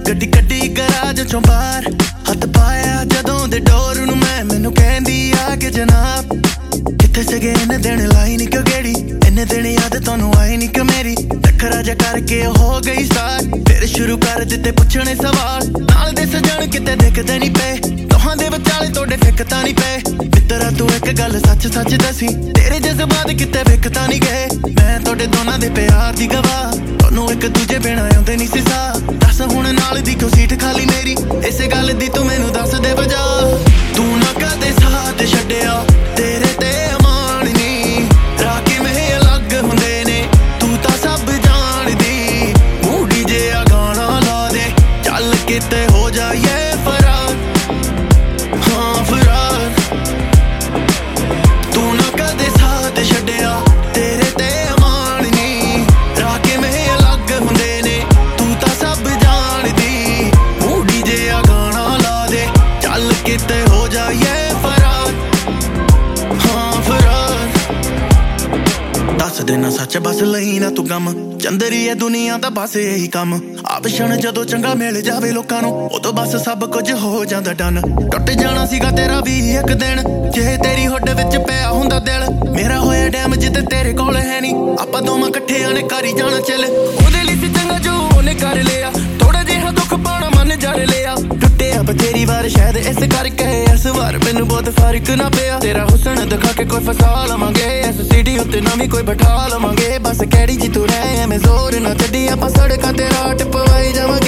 ਗੱਡੀ ਕੱਢੀ ਗਰਾਜ ਚੋਂ ਬਾਹਰ ਹੱਥ ਪਾਇਆ ਜਦੋਂ ਦੇ ਡੋਰ ਨੂੰ ਮੈਨੂੰ ਕਹਿੰਦੀ ਆ ਕਿ ਜਨਾਬ ਕਿੱਥੇ ਸਗੇ ਇਹਨੇ ਦਿਨ ਲਾਈ ਨੀ ਕਿਉਂ ਗੇੜੀ ਇੰਨੇ ਦਿਨ ਯਾਦ ਤੁਹਾਨੂੰ ਆਈ ਨੀ ਕਿ ਮੇਰੀ ਟੱਕਰਾ ਜਾ ਕਰਕੇ ਹੋ ਗਈ ਸਟਾਰਟ ਫਿਰ ਸ਼ੁਰੂ ਕਰ ਦਿੱਤੇ ਪੁੱਛਣੇ ਸਵਾਲ ਨਾਲ ਦੇ ਸਜਣ ਕਿਤੇ ਦਿਖਦੇ ਨੀ ਪਏ ਦੋਹਾਂ ਦੇ ਵਿਚਾਲੇ ਤੁਹਾਡੇ ਫਿੱਕਤਾਂ ਨੀ ਪਏ ਮਿੱਤਰਾ ਤੂੰ ਇੱਕ ਗੱਲ ਸੱਚ ਸੱਚ ਦੱਸੀ ਤੇਰੇ ਜਜ਼ਬਾਤ ਕਿਤੇ ਵਿਕਤਾ ਨੀ ਗਏ ਮੈਂ ਤੁਹਾਡੇ ਦੋਨਾਂ ਦੇ ਪਿਆਰ ਦੀ ਗਵਾਹ ਤੁਹਾਨੂੰ ਇੱਕ ਦੂਜੇ ਬਿਨਾਂ ਆਉਂਦੇ ਨੀ ਸੀ ਸਾਹ ਦੱਸ ਹੁਣ ਨਾਲ ਦੀ ਕਿਉਂ ਸੀਟ ਖਾਲੀ ਮੇਰੀ ਇਸੇ ਗੱਲ ਦੀ ਤੂੰ ਮੈਨੂੰ ਦੱਸ ਦੇ ਵਜ੍ਹਾ ਤੂੰ ਨਾ ਕਦੇ ਸਾਥ ਛੱਡਿਆ ਤੇਰੇ ਤੇ ਅਮਾਨ ਨੀ ਰਾਹ ਕਿਵੇਂ ਅਲੱਗ ਹੁੰਦੇ ਨੇ ਤੂੰ ਤਾਂ ਸਭ ਜਾਣਦੀ ਮੂਡੀ ਜਿਹਾ ਗਾਣਾ ਲਾ ਦੇ ਚੱਲ ਕਿਤੇ ਹੋ ਜਾਈਏ ਫਰਾਰ ਹਾਂ ਫਰਾਰ ਤੂੰ ਨਾ ਕਦੇ ਸਾਥ ਛੱਡਿਆ ਤੇਰੇ ਤੇ ਅਮਾਨ ਨੀ ਰਾਹ ਕਿਵੇਂ ਅਲੱਗ ਹੁੰਦੇ ਨੇ ਤੂੰ ਤਾਂ ਸਭ ਜਾਣਦੀ ਮੂਡੀ ਜਿਹਾ ਗਾਣਾ ਲਾ ਦੇ ਚੱਲ ਕਿਤੇ ਹੋ ਜਾਈਏ ਦੱਸ ਦੇਣਾ ਸੱਚ ਬਸ ਲਈ ਨਾ ਤੂੰ ਗਮ ਚੰਦਰੀ ਐ ਦੁਨੀਆ ਦਾ ਬਸ ਇਹੀ ਕੰਮ ਆਪਸ਼ਨ ਜਦੋਂ ਚੰਗਾ ਮਿਲ ਜਾਵੇ ਲੋਕਾਂ ਨੂੰ ਉਦੋਂ ਬਸ ਸਭ ਕੁਝ ਹੋ ਜਾਂਦਾ ਡਨ ਟੁੱਟ ਜਾਣਾ ਸੀਗਾ ਤੇਰਾ ਵੀ ਇੱਕ ਦਿਨ ਜੇ ਤੇਰੀ ਹੁੱਡ ਵਿੱਚ ਪਿਆ ਹੁੰਦਾ ਦਿਲ ਮੇਰਾ ਹੋਇਆ ਡੈਮ ਜਿੱਤੇ ਤੇਰੇ ਕੋਲ ਹੈ ਨੀ ਆਪਾਂ ਦੋਵਾਂ ਇਕੱਠਿਆਂ ਨੇ ਕਰੀ ਜਾਣਾ ਚੱਲ ਉਹਦੇ ਲਈ ਸੀ ਚੰਗਾ ਜੋ ਉਹਨੇ ਕਰ ਲਿਆ ਥੋੜਾ ਜਿਹਾ ਦੁੱਖ ਪਾਉਣਾ ਮਨ ਜਰ ਲਿਆ ਟੁੱਟਿਆ ਬਥੇਰੀ ਵਾਰ ਸ਼ਾਇਦ ਇਸ ਕਰਕੇ ਇਸ ਵਾਰ ਮੈਨੂੰ ਬਹੁਤ ਫਰਕ ਨਾ ਪਿਆ ਤੇਰਾ ਹੁਸਨ ਦਿਖਾ ਕੇ ਕੋਈ ਫਸਾ ਲਵਾਂਗੇ ਇਸ ਸਿਟੀ ਉੱਤੇ ਨਵੀਂ ਕੋਈ ਬਿਠਾ ਲਵਾਂਗੇ ਬਸ ਕਿਹੜੀ ਜੀ ਤੂੰ ਰਹਿ ਐਵੇਂ ਜ਼ੋਰ ਨਾ ਛੱਡੀ ਆਪਾਂ ਸੜਕਾਂ ਤੇ ਰਾਟ ਪਵਾਈ ਜਾਵਾਂਗੇ